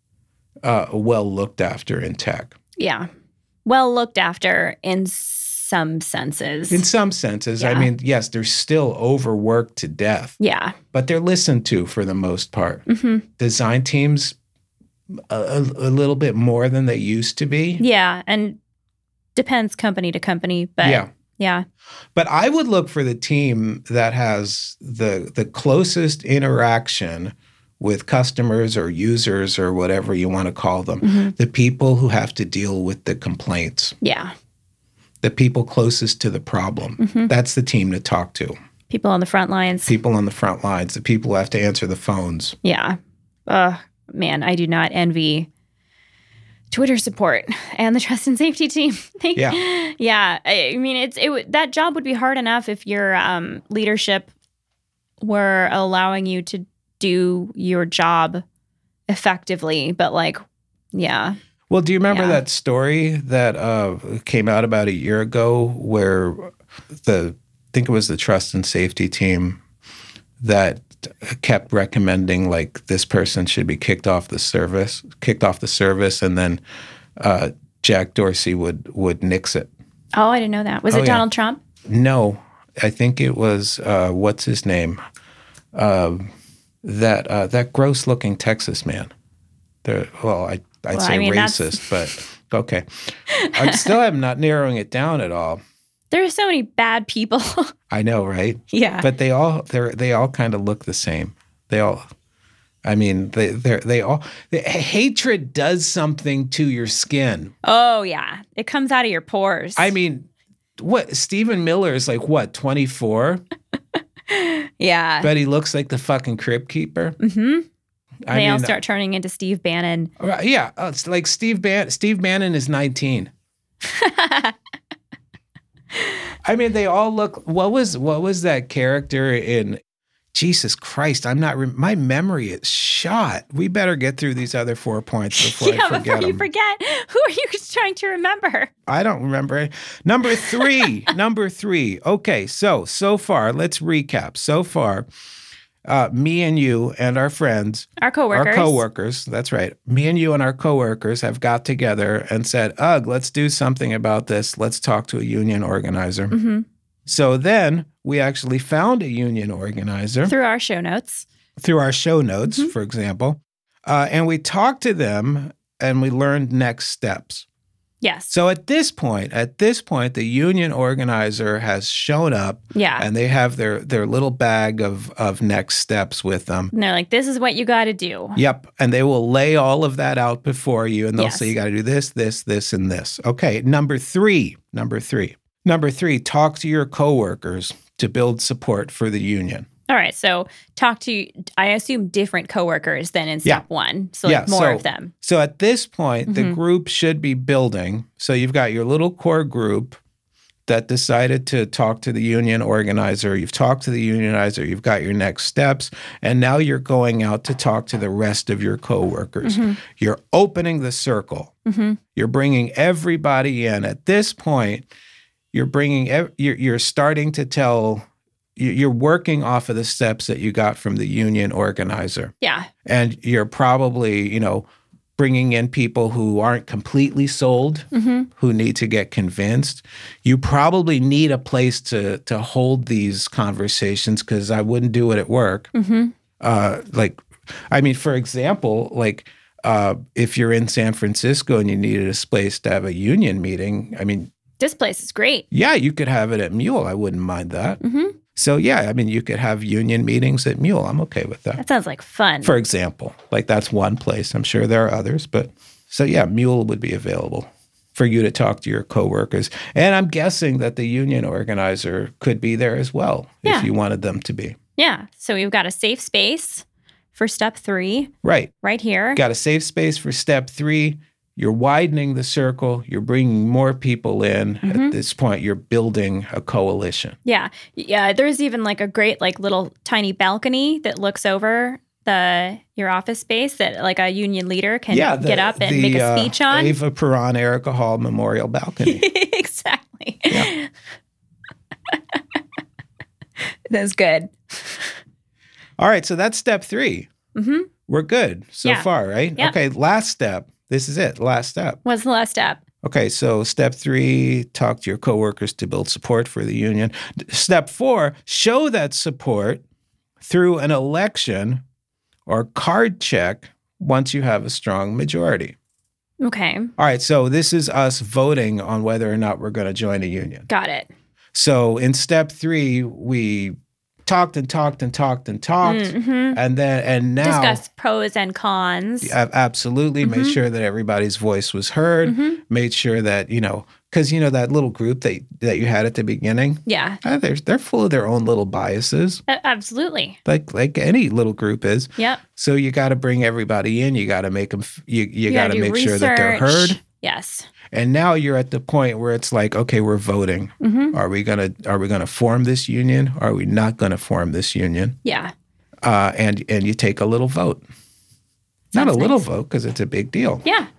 uh, well looked after in tech. Yeah. Well looked after in some senses. In some senses, I Yeah. mean, yes, they're still overworked to death, yeah. but they're listened to for the most part. Mm-hmm. Design teams, a, a, a little bit more than they used to be. Yeah. And depends company to company, but Yeah. yeah. But I would look for the team that has the the closest interaction with customers or users or whatever you want to call them. Mm-hmm. The people who have to deal with the complaints, Yeah. the people closest to the problem. Mm-hmm. That's the team to talk to. People on the front lines. People on the front lines, the people who have to answer the phones. Yeah. Uh, man, I do not envy Twitter support and the trust and safety team. They- Yeah. Yeah. I I mean, it's it would- that job would be hard enough if your um, leadership were allowing you to do your job effectively. But like, yeah. Well, do you remember Yeah. that story that uh, came out about a year ago where the, I think it was the trust and safety team that kept recommending like this person should be kicked off the service, kicked off the service, and then uh, Jack Dorsey would would nix it. Oh, I didn't know that. Was Oh, it yeah. Donald Trump? No, I think it was uh, what's his name, uh, that uh, that gross looking Texas man. The, well, I I'd Well, say I mean, that's- racist, but okay. I still am not narrowing it down at all. There are so many bad people. I know, right? yeah. But they all they they all kind of look the same. They all, I mean, they they they all. The, hatred does something to your skin. Oh, yeah. It comes out of your pores. I mean, what Stephen Miller is like? What twenty-four? yeah. But he looks like the fucking Crypt Keeper. mm-hmm. I They all mean, start turning into Steve Bannon. uh, yeah, uh, it's like Steve Ban- Steve Bannon is nineteen. I mean, they all look. What was what was that character in? Jesus Christ, I'm not. Re- my memory is shot. We better get through these other four points before yeah, I forget before you them. forget, who are you trying to remember? I don't remember it. Number three. number three. Okay, so so far, let's recap. So far, uh, me and you and our friends, Our coworkers. our coworkers. That's right. Me and you and our coworkers have got together and said, "Ugh, let's do something about this. Let's talk to a union organizer." Mm-hmm. So then we actually found a union organizer Through our show notes. through our show notes, Mhm. for example, uh, and we talked to them and we learned next steps. Yes. So at this point, at this point, the union organizer has shown up Yeah. and they have their their little bag of of next steps with them. And they're like, this is what you got to do. Yep. And they will lay all of that out before you and they'll Yes. say, you got to do this, this, this, and this. Okay. Number three. Number three. Number three, talk to your coworkers to build support for the union. All right. So talk to, I assume, different coworkers than in step Yeah. one. So like Yeah, more so- of them. So at this point, the Mhm. group should be building. So you've got your little core group that decided to talk to the union organizer. You've talked to the unionizer. You've got your next steps. And now you're going out to talk to the rest of your coworkers. Mhm. You're opening the circle. Mm-hmm. You're bringing everybody in. At this point, you're bringing, ev- you're, you're starting to tell, you- you're working off of the steps that you got from the union organizer. Yeah. And you're probably, you know, bringing in people who aren't completely sold, Mm-hmm. who need to get convinced. You probably need a place to to hold these conversations, because I wouldn't do it at work. Mm-hmm. Uh, like, I mean, for example, like uh, if you're in San Francisco and you needed a place to have a union meeting, I mean, This place is great. yeah, you could have it at Mule. I wouldn't mind that. Mm-hmm. So yeah, I mean, you could have union meetings at Mule. I'm okay with that. That sounds like fun. For example, like that's one place. I'm sure there are others, but so yeah, Mule would be available for you to talk to your coworkers. And I'm guessing that the union organizer could be there as well Yeah. if you wanted them to be. Yeah. So we've got a safe space for step three Right. right here. Got a safe space for step three. You're widening the circle. You're bringing more people in. Mm-hmm. At this point, you're building a coalition. Yeah. Yeah. There's even like a great, like little tiny balcony that looks over the your office space that like a union leader can yeah, the, get up and the, make a uh, speech on. Ava Peron, Erica Hall Memorial Balcony. Exactly. Yeah. That's good. All right, so that's step three. Mm-hmm. We're good so Yeah. far, right? Yeah. Okay, last step. This is it, last step. What's the last step? Okay, so step three, talk to your coworkers to build support for the union. Step four, show that support through an election or card check once you have a strong majority. Okay. All right, so this is us voting on whether or not we're going to join a union. Got it. So in step three, we talked and talked and talked and talked, Mm-hmm. and then and now Discuss pros and cons. a- absolutely made Mhm. sure that everybody's voice was heard. Mhm. Made sure that you know, because you know that little group that that you had at the beginning, Yeah. uh, they're they're full of their own little biases, A- absolutely. like like any little group is. Yep. So you got to bring everybody in. You got to make them. You you, got gotta to do make sure that they're research. heard. Yes. And now you're at the point where it's like, okay, we're voting. Mm-hmm. Are we gonna Are we gonna form this union? Or are we not gonna form this union? Yeah. Uh, and and you take a little vote. Not Sounds a little nice. vote, because it's a big deal. Yeah.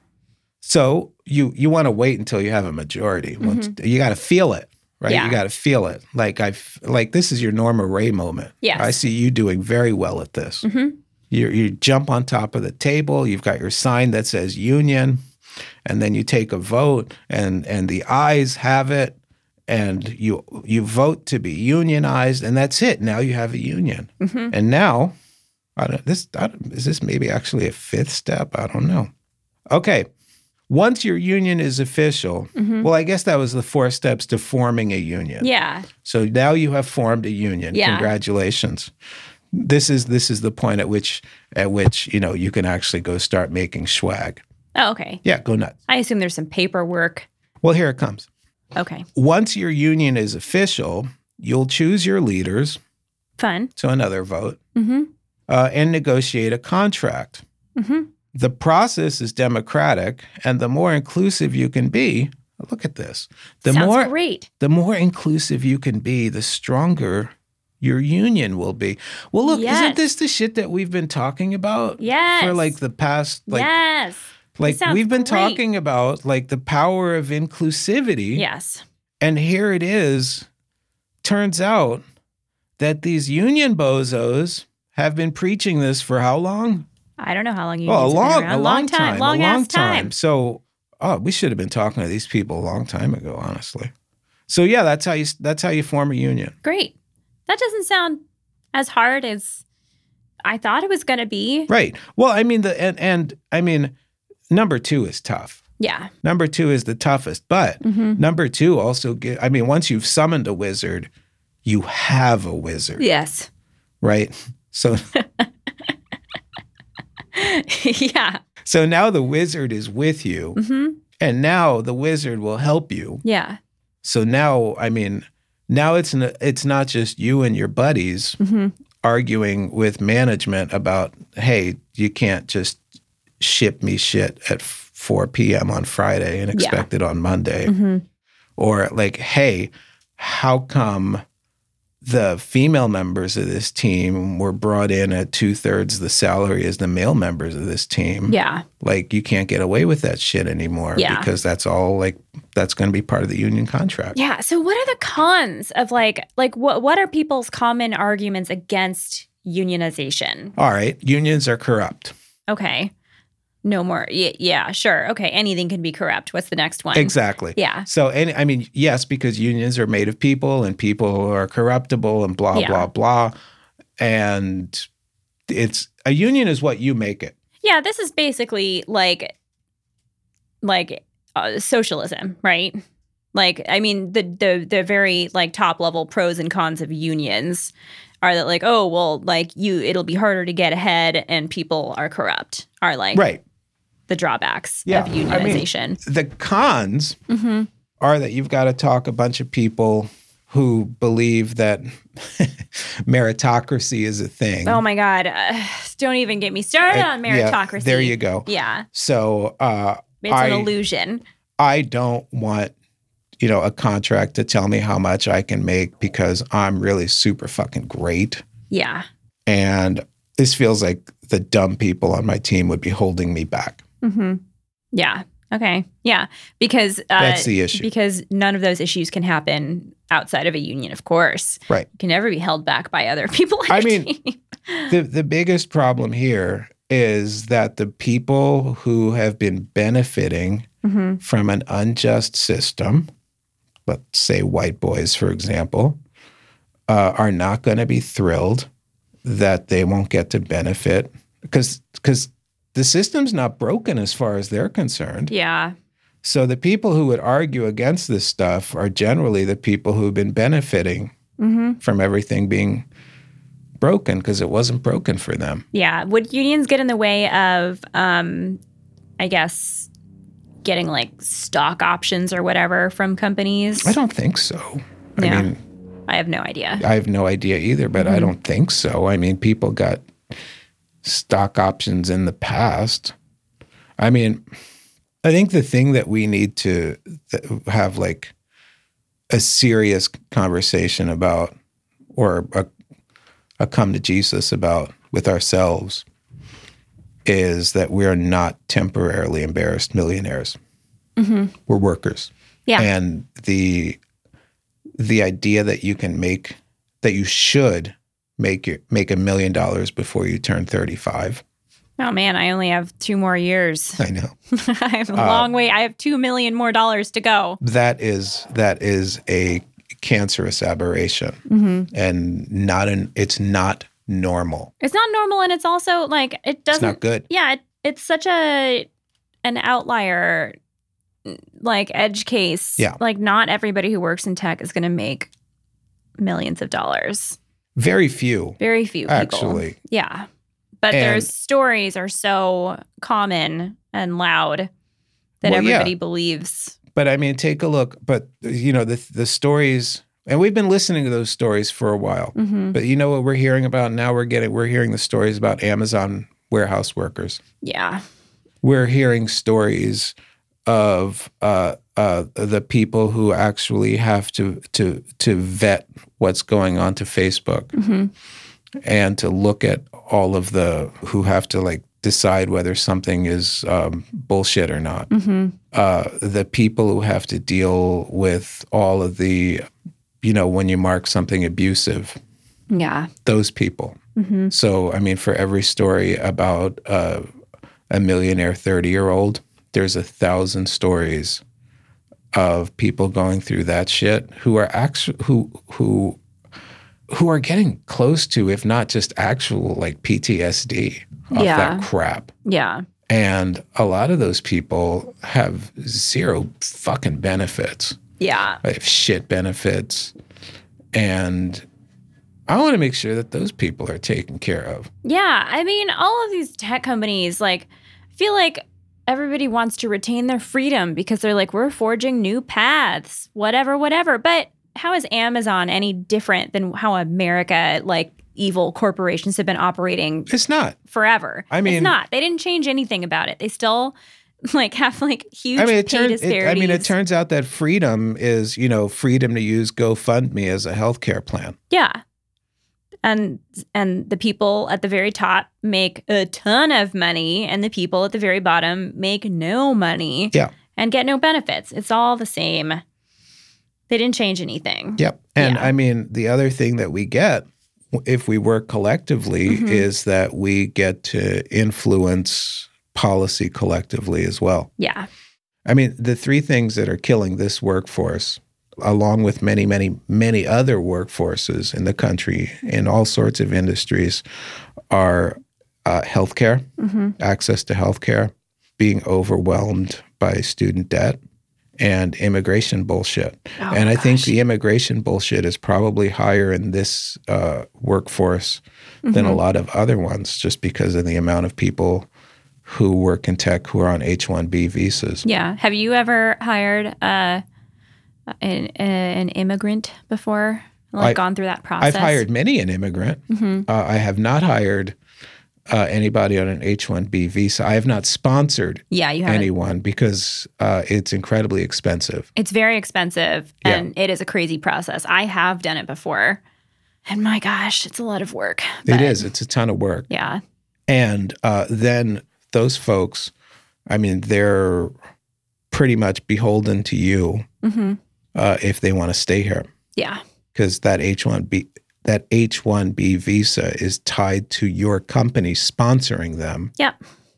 So you you want to wait until you have a majority. Once, You got to feel it, right? Mm-hmm. Yeah. You got to feel it. Like I like this is your Norma Ray moment. Yes. I see you doing very well at this. Mm-hmm. You you jump on top of the table. You've got your sign that says union, and then you take a vote, and and the ayes have it, and you you vote to be unionized, and that's it. Now you have a union, Mm-hmm. and now I don't, this I don't, is this maybe actually a fifth step? I don't know. Okay. Once your union is official, Mhm. well, I guess that was the four steps to forming a union. Yeah. So now you have formed a union. Yeah. Congratulations. This is this is the point at which at which you know you can actually go start making swag. Oh, okay. Yeah, go nuts. I assume there's some paperwork. Well, here it comes. Okay. Once your union is official, you'll choose your leaders, Fun. so another vote, Mm-hmm. uh, and negotiate a contract. Mm-hmm. The process is democratic, and the more inclusive you can be, look at this. The Sounds more great. the more inclusive you can be, the stronger your union will be. Well, look, Yes. isn't this the shit that we've been talking about Yes. for like the past like yes. like sounds we've been great. talking about like the power of inclusivity. Yes. And here it is. Turns out that these union bozos have been preaching this for how long? I don't know how long you. Well, a been long, around. a long time, long a long ass time. So, oh, we should have been talking to these people a long time ago, honestly. So, yeah, that's how you that's how you form a union. Great. That doesn't sound as hard as I thought it was going to be. Right. Well, I mean, the and, and I mean, number two is tough. Yeah. Number two is the toughest, but Mm-hmm. number two also get. I mean, once you've summoned a wizard, you have a wizard, Yes. right? So, yeah. so now the wizard is with you, Mm-hmm. and now the wizard will help you. Yeah. So now, I mean, now it's n- it's not just you and your buddies Mm-hmm. arguing with management about, hey, you can't just ship me shit at four p.m. on Friday and expect it on Monday. Mm-hmm. Or like, hey, how come the female members of this team were brought in at two-thirds the salary as the male members of this team? Yeah. Like, you can't get away with that shit anymore Yeah. because that's all like, that's going to be part of the union contract. Yeah. So what are the cons of like like what what are people's common arguments against unionization? All right, unions are corrupt. Okay. No more. Y- yeah, sure. Okay. Anything can be corrupt. What's the next one? Exactly. Yeah. So, and I mean, yes, because unions are made of people and people are corruptible and blah, Yeah. blah, blah. And it's a union is what you make it. Yeah. This is basically like, like uh, socialism, right? Like, I mean, the, the, the very like top level pros and cons of unions are that like, oh, well, like you, it'll be harder to get ahead and people are corrupt are like, right. the drawbacks Yeah. of unionization. I mean, the cons mm-hmm. are that you've got to talk a bunch of people who believe that meritocracy is a thing. Oh my God. Uh, don't even get me started on meritocracy. Yeah, there you go. Yeah. So uh, it's I, an illusion. I don't want, you know, a contract to tell me how much I can make because I'm really super fucking great. Yeah. And this feels like the dumb people on my team would be holding me back. Mm-hmm. Yeah. Okay. Yeah. Because uh, that's the issue. Because none of those issues can happen outside of a union, of course. Right. You can never be held back by other people. On I your mean, team. the the biggest problem here is that the people who have been benefiting mm-hmm. from an unjust system, let's say white boys, for example, uh, are not going to be thrilled that they won't get to benefit because because the system's not broken as far as they're concerned. Yeah. So the people who would argue against this stuff are generally the people who've been benefiting mm-hmm. from everything being broken because it wasn't broken for them. Yeah. Would unions get in the way of, um, I guess, getting like stock options or whatever from companies? I don't think so. I yeah. mean, I have no idea. I have no idea either, but mm-hmm. I don't think so. I mean, people got stock options in the past. I mean, I think the thing that we need to th- have like a serious conversation about or a, a come to Jesus about with ourselves is that we're not temporarily embarrassed millionaires. Mm-hmm. We're workers. Yeah. And the the idea that you can make, that you should make your, make a million dollars before you turn thirty-five. Oh man, I only have two more years. I know. I have a long uh, way. I have two million more dollars to go. That is that is a cancerous aberration, mm-hmm. and not an. It's not normal. It's not normal, and it's also like it doesn't. It's not good. Yeah, it, it's such a an outlier, like edge case. Yeah, like not everybody who works in tech is going to make millions of dollars. Very few. Very few people. Actually. Yeah. But and, their stories are so common and loud that well, everybody yeah. believes. But I mean, take a look. But, you know, the the stories, and we've been listening to those stories for a while. Mm-hmm. But you know what we're hearing about now? We're getting, we're hearing the stories about Amazon warehouse workers. Yeah. We're hearing stories of uh, uh, the people who actually have to to to vet what's going on to Facebook. Mm-hmm. And to look at all of the who have to like decide whether something is um, bullshit or not. Mm-hmm. Uh, the people who have to deal with all of the, you know, when you mark something abusive. Yeah. Those people. Mm-hmm. So, I mean, for every story about uh, a millionaire thirty-year-old, there's a thousand stories of people going through that shit who are actually, who, who, who are getting close to, if not just actual, like P T S D off yeah. that crap. Yeah. And a lot of those people have zero fucking benefits. Yeah. They have shit benefits. And I want to make sure that those people are taken care of. Yeah. I mean, all of these tech companies, like, I feel like everybody wants to retain their freedom because they're like, we're forging new paths, whatever, whatever. But how is Amazon any different than how America, like evil corporations, have been operating? It's not forever. I mean, it's not. They didn't change anything about it. They still like have like huge I mean, it pay turns, disparities. It, I mean, it turns out that freedom is, you know, freedom to use GoFundMe as a healthcare plan. Yeah, and and the people at the very top make a ton of money, and the people at the very bottom make no money. Yeah, and get no benefits. It's all the same. They didn't change anything. Yep. And yeah. I mean, the other thing that we get if we work collectively mm-hmm. is that we get to influence policy collectively as well. Yeah. I mean, the three things that are killing this workforce, along with many, many, many other workforces in the country in all sorts of industries, are uh, healthcare, mm-hmm. access to healthcare, being overwhelmed by student debt, and immigration bullshit. Oh, and I gosh. think the immigration bullshit is probably higher in this uh, workforce mm-hmm. than a lot of other ones, just because of the amount of people who work in tech who are on H one B visas. Yeah. Have you ever hired uh, an, an immigrant before? Like I, gone through that process? I've hired many an immigrant. Mm-hmm. Uh, I have not hired uh, anybody on an H one B visa. I have not sponsored yeah, you anyone because uh, it's incredibly expensive. It's very expensive, and yeah. it is a crazy process. I have done it before, and my gosh, it's a lot of work. But, it is. It's a ton of work. Yeah. And uh, then those folks, I mean, they're pretty much beholden to you mm-hmm. uh, if they want to stay here. Yeah. Because that H one B that H one B visa is tied to your company sponsoring them. Yeah.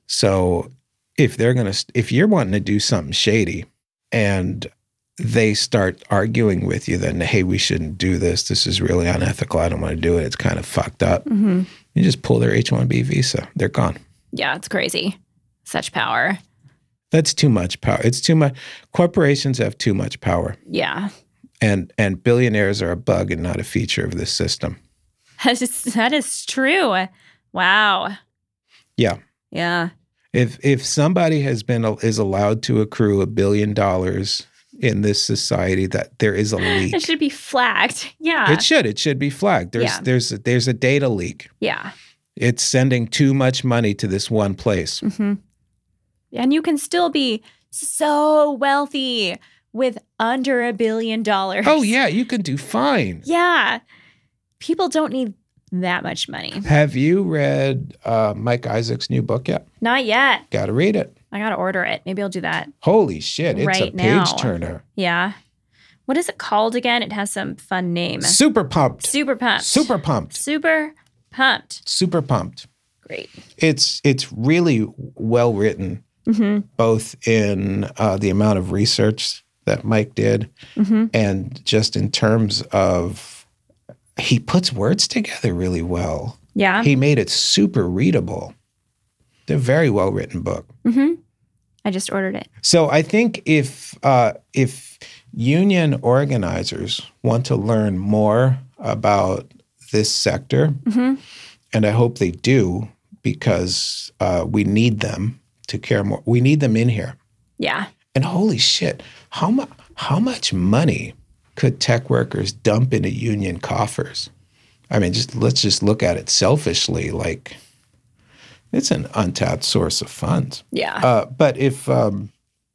So if they're gonna, if you're wanting to do something shady, and they start arguing with you, then hey, we shouldn't do this. This is really unethical. I don't want to do it. It's kind of fucked up. Mm-hmm. You just pull their H one B visa. They're gone. Yeah, it's crazy. Such power. That's too much power. It's too much. Corporations have too much power. Yeah. And and billionaires are a bug and not a feature of this system. That is, that is true. Wow. Yeah. Yeah. If if somebody has been is allowed to accrue a billion dollars in this society, that there is a leak. It should be flagged. Yeah. It should. It should be flagged. There's yeah. there's there's a data leak. Yeah. It's sending too much money to this one place. Mm-hmm. And you can still be so wealthy with under a billion dollars. Oh, yeah. You can do fine. Yeah. People don't need that much money. Have you read uh, Mike Isaac's new book yet? Not yet. Got to read it. I got to order it. Maybe I'll do that. Holy shit. It's right a page turner. Now. Yeah. What is it called again? It has some fun name. Super Pumped. Super Pumped. Super Pumped. Super Pumped. Super Pumped. Great. It's it's really well written, mm-hmm. both in uh, the amount of research that Mike did mm-hmm. and just in terms of he puts words together really well. Yeah. He made it super readable. It's a very well written book. Mm-hmm. I just ordered it. So I think if uh, if union organizers want to learn more about this sector, mm-hmm. and I hope they do, because uh, we need them to care more. We need them in here. Yeah. And holy shit, how much how much money could tech workers dump into union coffers? I mean, just let's just look at it selfishly. Like, it's an untapped source of funds. Yeah. Uh, but if um,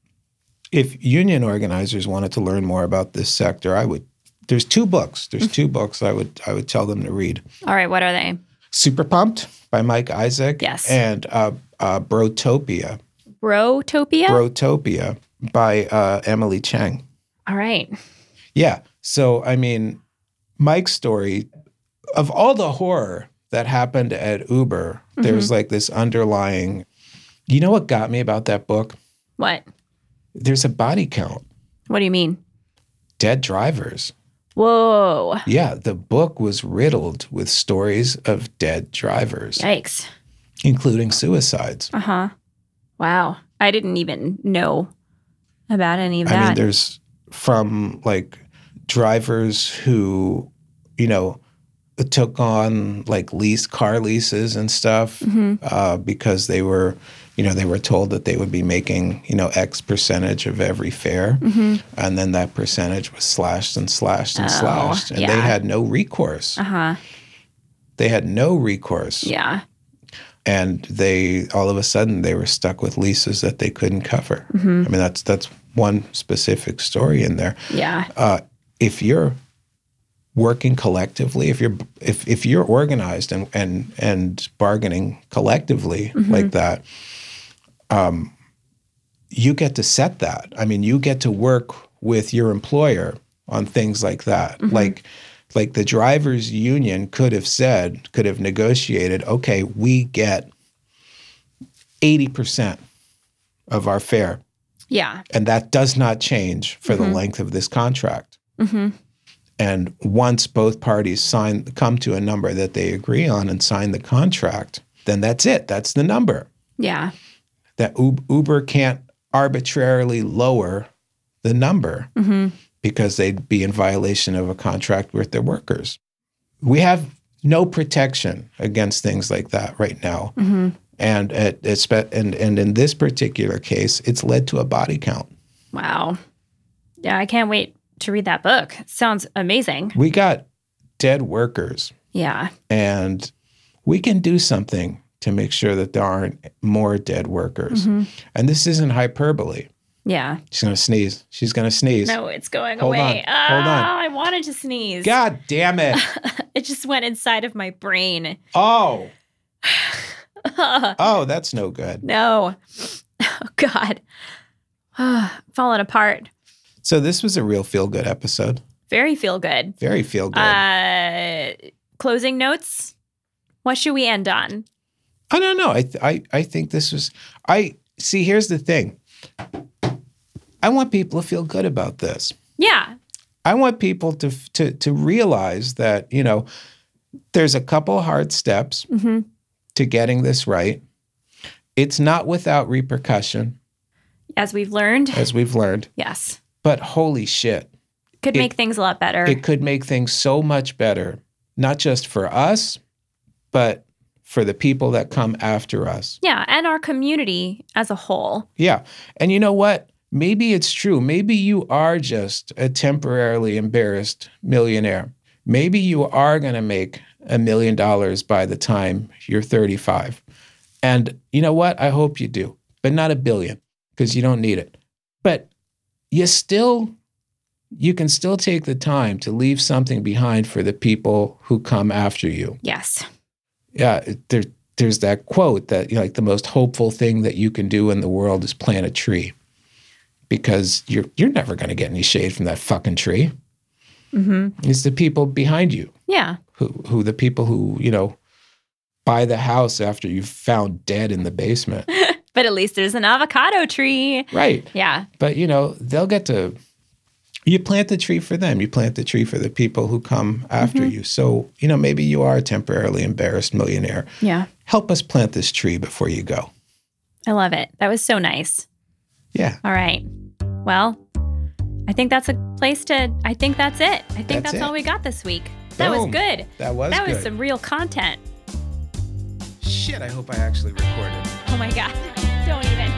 if union organizers wanted to learn more about this sector, I would. There's two books. There's two books I would I would tell them to read. All right, what are they? Super Pumped by Mike Isaac. Yes. And uh, uh, Brotopia. Brotopia? Brotopia by uh, Emily Chang. All right. Yeah. So, I mean, Mike's story, of all the horror that happened at Uber, mm-hmm. there's like this underlying, you know what got me about that book? What? There's a body count. What do you mean? Dead drivers. Whoa. Yeah, the book was riddled with stories of dead drivers. Yikes. Including suicides. Uh-huh. Wow. I didn't even know about any of that. I mean, there's from like drivers who, you know, took on like lease car leases and stuff mm-hmm. uh, because they were, you know, they were told that they would be making, you know, X percentage of every fare. Mm-hmm. And then that percentage was slashed and slashed and oh, slashed. And yeah. they had no recourse. Uh-huh. They had no recourse. Yeah. And they, all of a sudden, they were stuck with leases that they couldn't cover. Mm-hmm. I mean, that's that's one specific story in there. Yeah. Uh, if you're working collectively, if you're if if you're organized and and and bargaining collectively mm-hmm. like that, um, you get to set that. I mean, you get to work with your employer on things like that. Mm-hmm. Like like the drivers union could have said, could have negotiated, okay, we get eighty percent of our fare. Yeah. And that does not change for Mm-hmm. the length of this contract. Mm-hmm. And once both parties sign, come to a number that they agree on and sign the contract, then that's it. That's the number. Yeah. That U- Uber can't arbitrarily lower the number Mm-hmm. because they'd be in violation of a contract with their workers. We have no protection against things like that right now. Mm-hmm. And, at, and, and in this particular case, it's led to a body count. Wow. Yeah, I can't wait to read that book. Sounds amazing. We got dead workers, Yeah. and we can do something to make sure that there aren't more dead workers. Mm-hmm. And this isn't hyperbole. Yeah. She's going to sneeze. She's going to sneeze. No, it's going Hold away. on. Hold on. Ah, I wanted to sneeze. God damn it. It just went inside of my brain. Oh. Oh, that's no good. No. Oh, God. Falling apart. So this was a real feel-good episode. Very feel good. Very feel-good. Uh, closing notes. What should we end on? I don't know. I, th- I I think this was. I see. Here's the thing. I want people to feel good about this. Yeah. I want people to to to realize that, you know, there's a couple hard steps Mm-hmm. to getting this right. It's not without repercussion, As we've learned. as we've learned. Yes. But holy shit, Could It- make things a lot better. it could make things so much better, not just for us, but for the people that come after us. yeah. And our community as a whole. Yeah. And you know what? Maybe it's true. Maybe you are just a temporarily embarrassed millionaire. Maybe you are going to make a million dollars by the time you're thirty-five. And you know what? I hope you do, but not a billion, because you don't need it. But you still, you can still take the time to leave something behind for the people who come after you. Yes. Yeah, there, there's that quote that, you know, like, the most hopeful thing that you can do in the world is plant a tree, because you're you're never going to get any shade from that fucking tree. Mm-hmm. It's the people behind you, Yeah. who who the people who, you know, buy the house after you've found dead in the basement. But at least there's an avocado tree. Right. Yeah. But, you know, they'll get to, you plant the tree for them. You plant the tree for the people who come after Mm-hmm. you. So, you know, maybe you are a temporarily embarrassed millionaire. Yeah. Help us plant this tree before you go. I love it. That was so nice. Yeah. All right. Well, I think that's a place to, I think that's it. I think That's that's, it. all we got this week. That was Boom. good. That was that good. was some real content. Shit, I hope I actually recorded. Oh my God. Don't even.